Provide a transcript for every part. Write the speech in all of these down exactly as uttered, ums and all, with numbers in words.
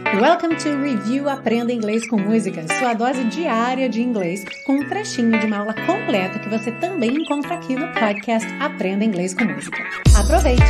Welcome to Review Aprenda Inglês com Música, sua dose diária de inglês, com um trechinho de uma aula completa que você também encontra aqui no podcast Aprenda Inglês com Música. Aproveite!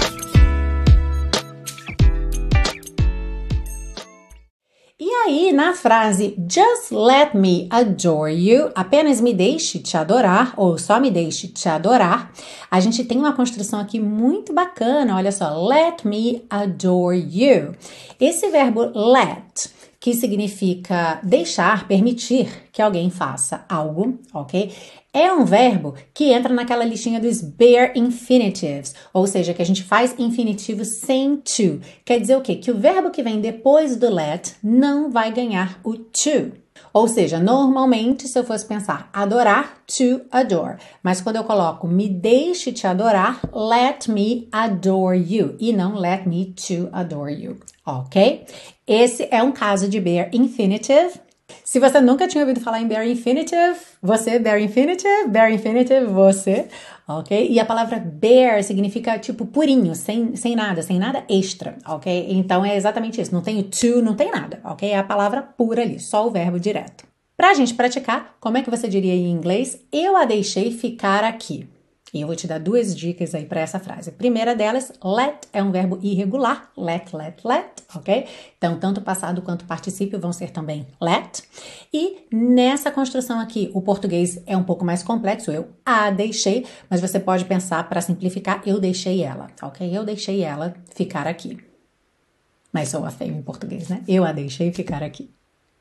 E aí, na frase Just let me adore you, apenas me deixe te adorar, ou só me deixe te adorar, a gente tem uma construção aqui muito bacana, olha só, let me adore you. Esse verbo let, que significa deixar, permitir que alguém faça algo, ok? É um verbo que entra naquela listinha dos bare infinitives, ou seja, que a gente faz infinitivo sem to. Quer dizer o quê? Que o verbo que vem depois do let não vai ganhar o to. Ou seja, normalmente, se eu fosse pensar adorar, to adore. Mas quando eu coloco me deixe te adorar, let me adore you. E não let me to adore you. Ok? Esse é um caso de bare infinitive. Se você nunca tinha ouvido falar em bare infinitive, você, bare infinitive, bare infinitive, você, ok? E a palavra bare significa tipo purinho, sem, sem nada, sem nada extra, ok? Então é exatamente isso, não tem o to, não tem nada, ok? É a palavra pura ali, só o verbo direto. Pra gente praticar, como é que você diria em inglês? Eu a deixei ficar aqui. E eu vou te dar duas dicas aí para essa frase. A primeira delas, let é um verbo irregular. Let, let, let, ok? Então, tanto passado quanto particípio vão ser também let. E nessa construção aqui, o português é um pouco mais complexo. Eu a deixei, mas você pode pensar, para simplificar, eu deixei ela, ok? Eu deixei ela ficar aqui. Mas sou a feio em português, né? Eu a deixei ficar aqui.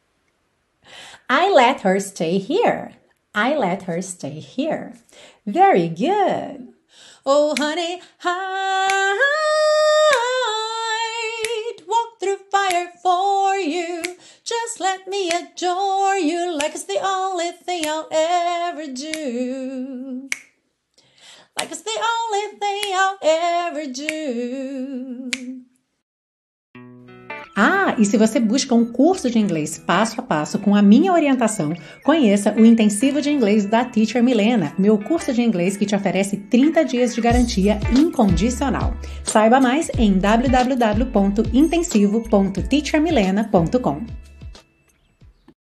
I let her stay here. I let her stay here. Very good. Oh, honey, I'd walk through fire for you. Just let me adore you like it's the only thing I'll ever do. Like it's the only thing I'll ever do. Ah, e se você busca um curso de inglês passo a passo com a minha orientação, conheça o Intensivo de Inglês da Teacher Milena, meu curso de inglês que te oferece trinta dias de garantia incondicional. Saiba mais em w w w ponto intensivo ponto teacher milena ponto com.